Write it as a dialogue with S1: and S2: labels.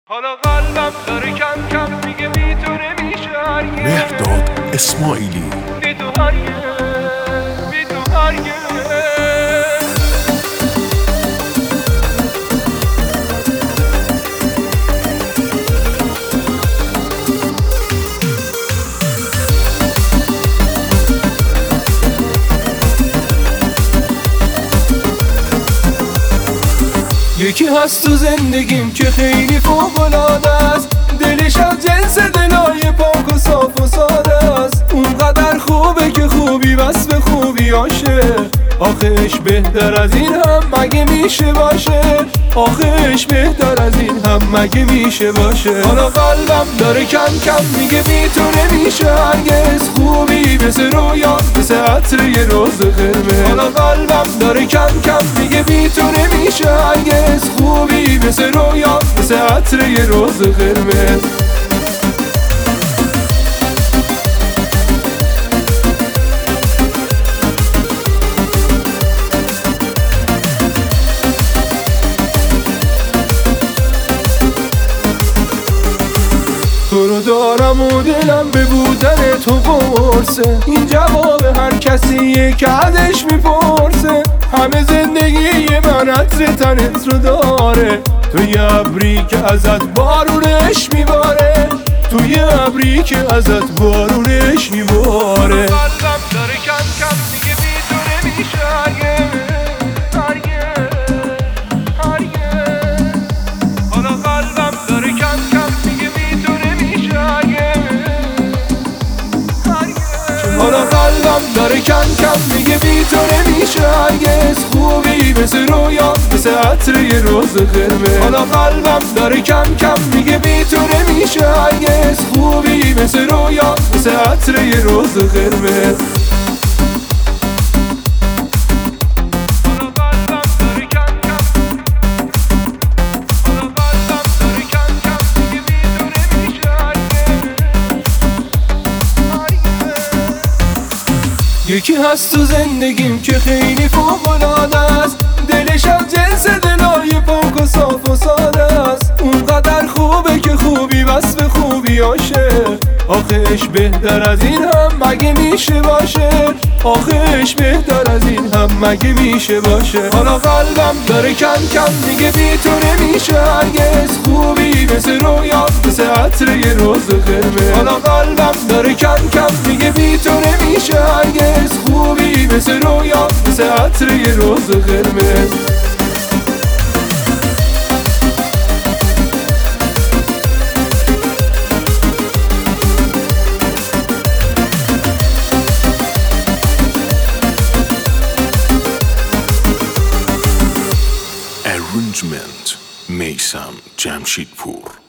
S1: حالا قلبم داره کم کم میگه بی تو نمیشه هرگز.
S2: مهرداد اسماعیلی
S1: بی تو هرگز، بی تو هرگز. یکی هست تو زندگیم که خیلی فوق‌العاده است، دلش از جنس دلای پاک و صاف و ساده است. اونقدر خوبه که خوبی بس به خوبی عاشق. آخش بهتر از این هم مگه میشه باشه؟ آخش بهتر از این هم مگه میشه باشه؟ حالا قلبم داره کم کم میگه بی تو نمیشه هرگز. خوبی مثل رویا، مثل عطر یه روز قرمز. حالا قلبم داره کم کم میگه بی تو نمیشه هرگز. خوبی مثل رویا، مثل عطر یه روز قرمز. تو رو دارم و دلم به بودن تو قرصه. این جواب هر کسیه که ازش میپرسه. همه زندگی من عطر تنت رو داره. توی ابری که ازت بارونش میباره. توی ابری که ازت بارونش میباره. قلبم داره کم کم میگه بی تو نمیشه هرگز. حالا قلبم داره کم کم میگه بی تو نمیشه هرگز. حالا قلبم داره کم کم میگه بی تو نمیشه هرگز. خوبی مثل رویا، مثل عطر یه روز قرمز. حالا قلبم داره کم کم میگه بی تو نمیشه هرگز. خوبی مثل رویا، مثل عطر یه روز قرمز. یکی هست تو زندگیم که خیلی فوق‌العاده است، دلش از جنس دلای پاک و صاف و ساده است. اونقدر خوبه که خوبی بس به خوبی عاشق. آخش بهتر از این هم مگه میشه باشه؟ آخش بهتر از این هم مگه میشه باشه؟ حالا قلبم داره کم کم میگه بی تو نمیشه هرگز. خوبی مثل رویا، مثل عطر یه روز قرمز. حالا قلبم داره کم کم میگه بی تو نمیشه هرگز. خوبی مثل رویا، مثل عطر یه روز قرمز.
S2: Arrangement میثم جمشیدپور.